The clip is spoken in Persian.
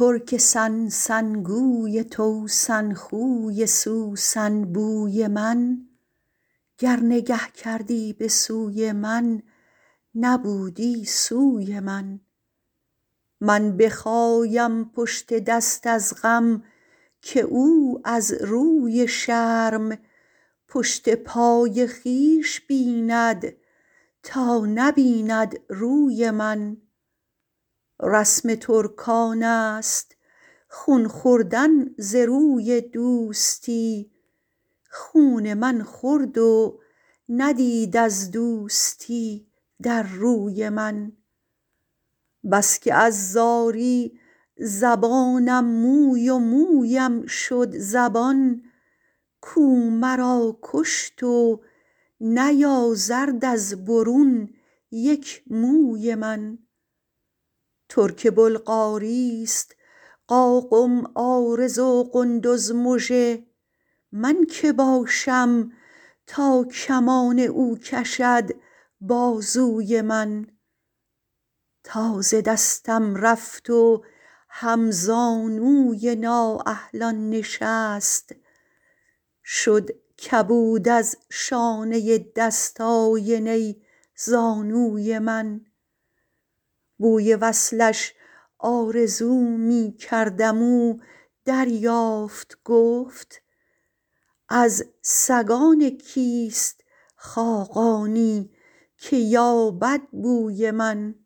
ترک سن سن گوی توسن خوی سوسن بوی من گر نگه کردی به سوی من نبودی سوی من. من بخایم پشت دست از غم که او از روی شرم پشت پای خویش بیند تا نبیند روی من. رسم ترکان است خون خوردن ز روی دوستی خون من خورد و ندید از دوستی در روی من. بس که از زاری زبانم موی و مویم شد زبان کو مرا کشت و نیازرد از برون یک موی من. ترک بلغاریست قاقم عارض و قندز مژه من که باشم تا کمان او کشد بازوی من. تا ز دستم رفت و هم زانوی نااهلان نشست شد کبود از شانه دست آینه زانوی من. بوی وصلش آرزو می کردم او دریافت گفت از سگان کیست خاقانی که یابد بوی من.